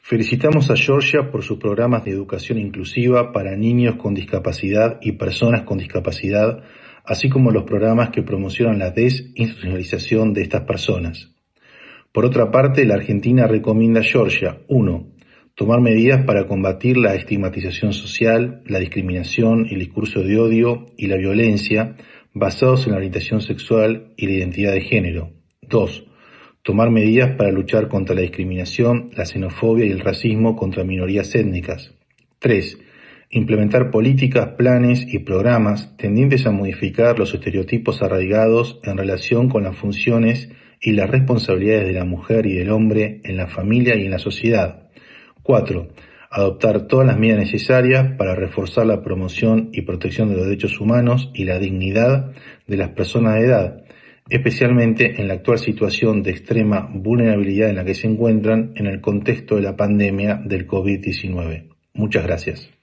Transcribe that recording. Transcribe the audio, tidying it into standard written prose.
Felicitamos a Georgia por sus programas de educación inclusiva para niños con discapacidad y personas con discapacidad, así como los programas que promocionan la desinstitucionalización de estas personas. Por otra parte, la Argentina recomienda a Georgia: 1. Tomar medidas para combatir la estigmatización social, la discriminación, el discurso de odio y la violencia basados en la orientación sexual y la identidad de género. 2. Tomar medidas para luchar contra la discriminación, la xenofobia y el racismo contra minorías étnicas. 3. Implementar políticas, planes y programas tendientes a modificar los estereotipos arraigados en relación con las funciones y las responsabilidades de la mujer y del hombre en la familia y en la sociedad. 4. Adoptar todas las medidas necesarias para reforzar la promoción y protección de los derechos humanos y la dignidad de las personas de edad, especialmente en la actual situación de extrema vulnerabilidad en la que se encuentran en el contexto de la pandemia del COVID-19. Muchas gracias.